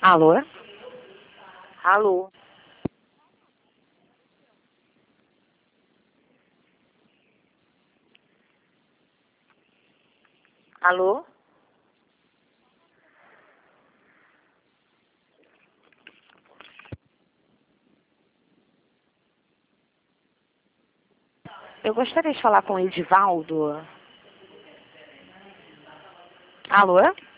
Alô? Alô? Alô? Eu gostaria de falar com o Edivaldo. Alô?